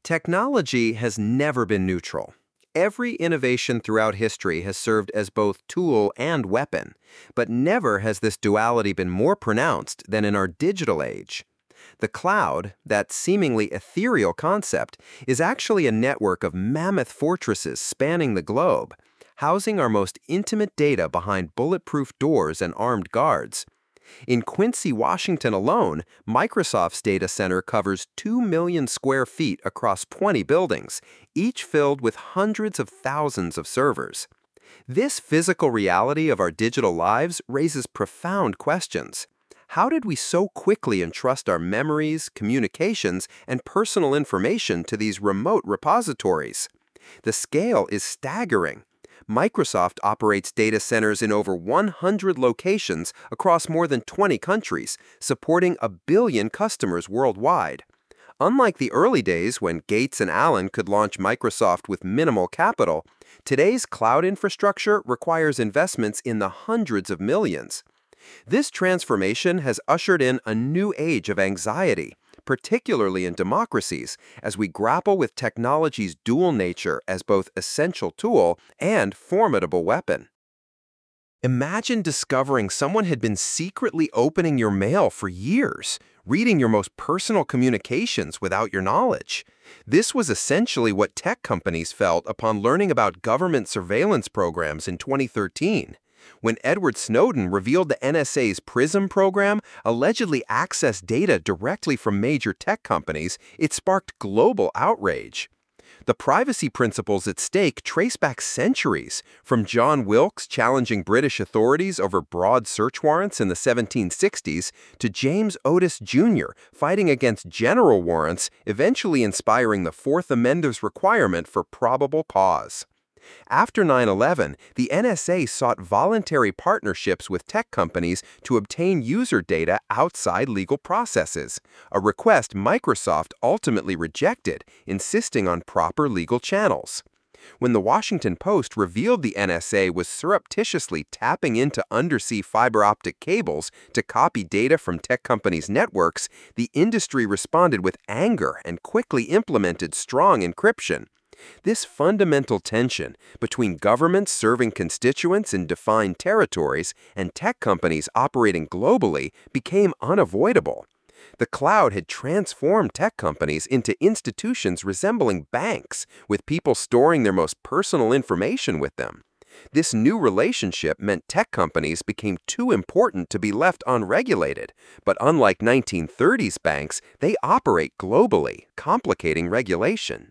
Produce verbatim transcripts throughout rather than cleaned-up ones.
Technology has never been neutral. Every innovation throughout history has served as both tool and weapon, but never has this duality been more pronounced than in our digital age. The cloud, that seemingly ethereal concept, is actually a network of mammoth fortresses spanning the globe, housing our most intimate data behind bulletproof doors and armed guards. In Quincy, Washington alone, Microsoft's data center covers two million square feet across twenty buildings, each filled with hundreds of thousands of servers. This physical reality of our digital lives raises profound questions. How did we so quickly entrust our memories, communications, and personal information to these remote repositories? The scale is staggering. Microsoft operates data centers in over one hundred locations across more than twenty countries, supporting a billion customers worldwide. Unlike the early days when Gates and Allen could launch Microsoft with minimal capital, today's cloud infrastructure requires investments in the hundreds of millions. This transformation has ushered in a new age of anxiety, particularly in democracies, as we grapple with technology's dual nature as both essential tool and formidable weapon. Imagine discovering someone had been secretly opening your mail for years, reading your most personal communications without your knowledge. This was essentially what tech companies felt upon learning about government surveillance programs in twenty thirteen. When Edward Snowden revealed the N S A's PRISM program allegedly accessed data directly from major tech companies, it sparked global outrage. The privacy principles at stake trace back centuries, from John Wilkes challenging British authorities over broad search warrants in the seventeen sixties to James Otis Junior fighting against general warrants, eventually inspiring the Fourth Amendment's requirement for probable cause. After nine eleven, the N S A sought voluntary partnerships with tech companies to obtain user data outside legal processes, a request Microsoft ultimately rejected, insisting on proper legal channels. When the Washington Post revealed the N S A was surreptitiously tapping into undersea fiber optic cables to copy data from tech companies' networks, the industry responded with anger and quickly implemented strong encryption. This fundamental tension between governments serving constituents in defined territories and tech companies operating globally became unavoidable. The cloud had transformed tech companies into institutions resembling banks, with people storing their most personal information with them. This new relationship meant tech companies became too important to be left unregulated, but unlike nineteen thirties banks, they operate globally, complicating regulation.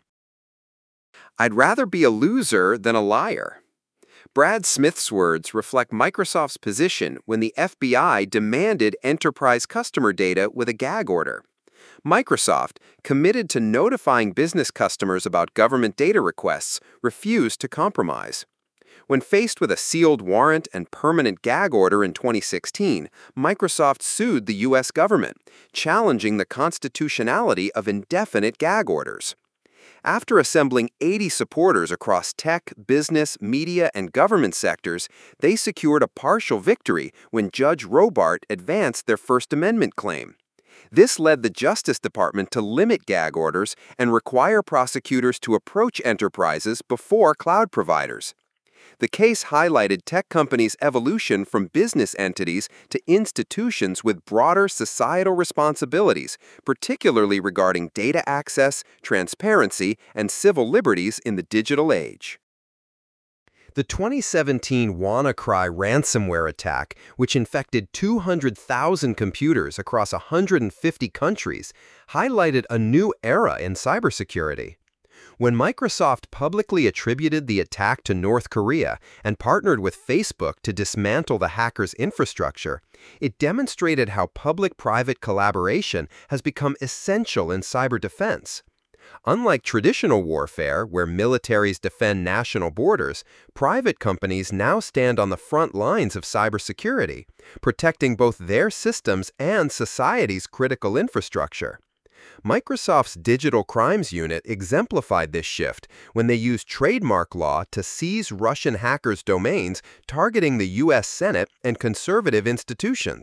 I'd rather be a loser than a liar. Brad Smith's words reflect Microsoft's position when the F B I demanded enterprise customer data with a gag order. Microsoft, committed to notifying business customers about government data requests, refused to compromise. When faced with a sealed warrant and permanent gag order in twenty sixteen, Microsoft sued the U S government, challenging the constitutionality of indefinite gag orders. After assembling eighty supporters across tech, business, media, and government sectors, they secured a partial victory when Judge Robart advanced their First Amendment claim. This led the Justice Department to limit gag orders and require prosecutors to approach enterprises before cloud providers. The case highlighted tech companies' evolution from business entities to institutions with broader societal responsibilities, particularly regarding data access, transparency, and civil liberties in the digital age. The twenty seventeen WannaCry ransomware attack, which infected two hundred thousand computers across one hundred fifty countries, highlighted a new era in cybersecurity. When Microsoft publicly attributed the attack to North Korea and partnered with Facebook to dismantle the hackers' infrastructure, it demonstrated how public-private collaboration has become essential in cyber defense. Unlike traditional warfare, where militaries defend national borders, private companies now stand on the front lines of cybersecurity, protecting both their systems and society's critical infrastructure. Microsoft's Digital Crimes Unit exemplified this shift when they used trademark law to seize Russian hackers' domains targeting the U S Senate and conservative institutions.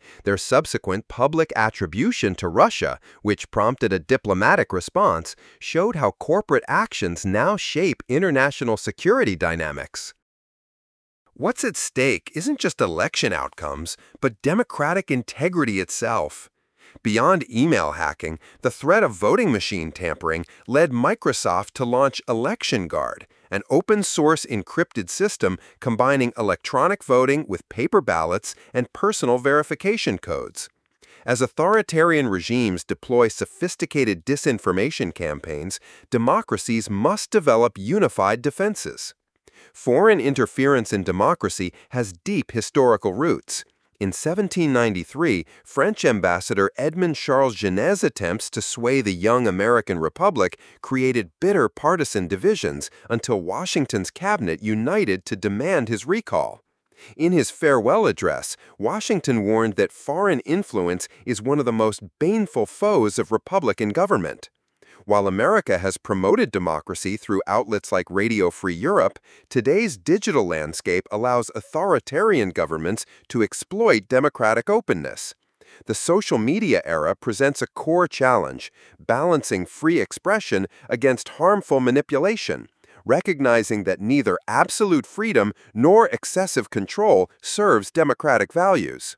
Their subsequent public attribution to Russia, which prompted a diplomatic response, showed how corporate actions now shape international security dynamics. What's at stake isn't just election outcomes, but democratic integrity itself. Beyond email hacking, the threat of voting machine tampering led Microsoft to launch Election Guard, an open-source encrypted system combining electronic voting with paper ballots and personal verification codes. As authoritarian regimes deploy sophisticated disinformation campaigns, democracies must develop unified defenses. Foreign interference in democracy has deep historical roots. In seventeen ninety-three, French ambassador Edmond Charles Genèse's attempts to sway the young American Republic created bitter partisan divisions until Washington's cabinet united to demand his recall. In his farewell address, Washington warned that foreign influence is one of the most baneful foes of Republican government. While America has promoted democracy through outlets like Radio Free Europe, today's digital landscape allows authoritarian governments to exploit democratic openness. The social media era presents a core challenge, balancing free expression against harmful manipulation, recognizing that neither absolute freedom nor excessive control serves democratic values.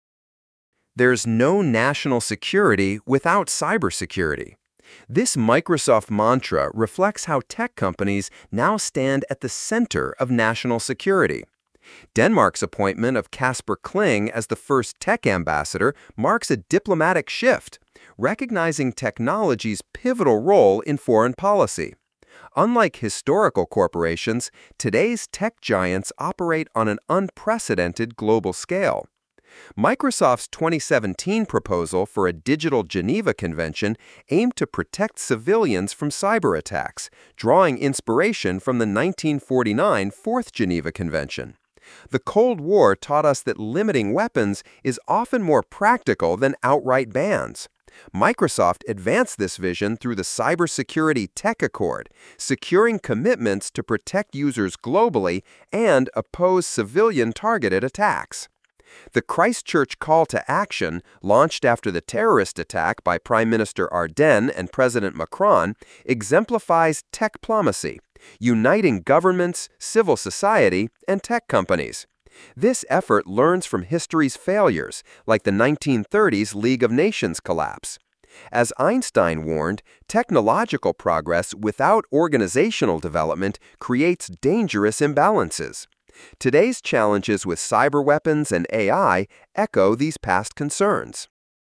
There's no national security without cybersecurity. This Microsoft mantra reflects how tech companies now stand at the center of national security. Denmark's appointment of Kasper Kling as the first tech ambassador marks a diplomatic shift, recognizing technology's pivotal role in foreign policy. Unlike historical corporations, today's tech giants operate on an unprecedented global scale. Microsoft's twenty seventeen proposal for a digital Geneva Convention aimed to protect civilians from cyber attacks, drawing inspiration from the nineteen forty-nine Fourth Geneva Convention. The Cold War taught us that limiting weapons is often more practical than outright bans. Microsoft advanced this vision through the Cybersecurity Tech Accord, securing commitments to protect users globally and oppose civilian-targeted attacks. The Christchurch Call to Action, launched after the terrorist attack by Prime Minister Ardern and President Macron, exemplifies techplomacy, uniting governments, civil society, and tech companies. This effort learns from history's failures, like the nineteen thirties League of Nations collapse. As Einstein warned, technological progress without organizational development creates dangerous imbalances. Today's challenges with cyber weapons and A I echo these past concerns.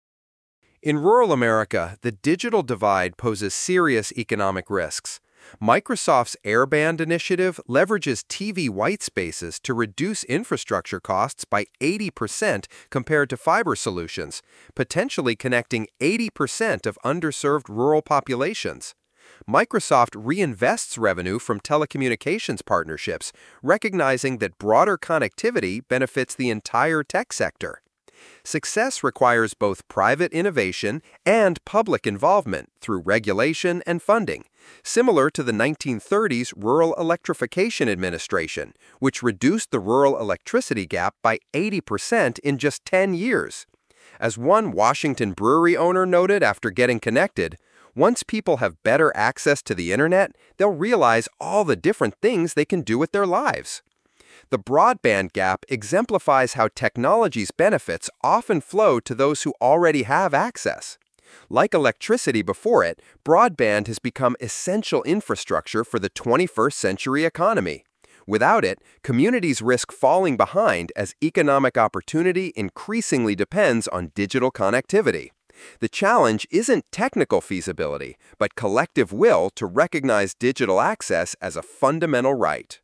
In rural America, the digital divide poses serious economic risks. Microsoft's Airband initiative leverages T V white spaces to reduce infrastructure costs by eighty percent compared to fiber solutions, potentially connecting eighty percent of underserved rural populations. Microsoft reinvests revenue from telecommunications partnerships, recognizing that broader connectivity benefits the entire tech sector. Success requires both private innovation and public involvement through regulation and funding, similar to the nineteen thirties Rural Electrification Administration, which reduced the rural electricity gap by eighty percent in just ten years. As one Washington brewery owner noted after getting connected, once people have better access to the internet, they'll realize all the different things they can do with their lives. The broadband gap exemplifies how technology's benefits often flow to those who already have access. Like electricity before it, broadband has become essential infrastructure for the twenty-first century economy. Without it, communities risk falling behind as economic opportunity increasingly depends on digital connectivity. The challenge isn't technical feasibility, but collective will to recognize digital access as a fundamental right.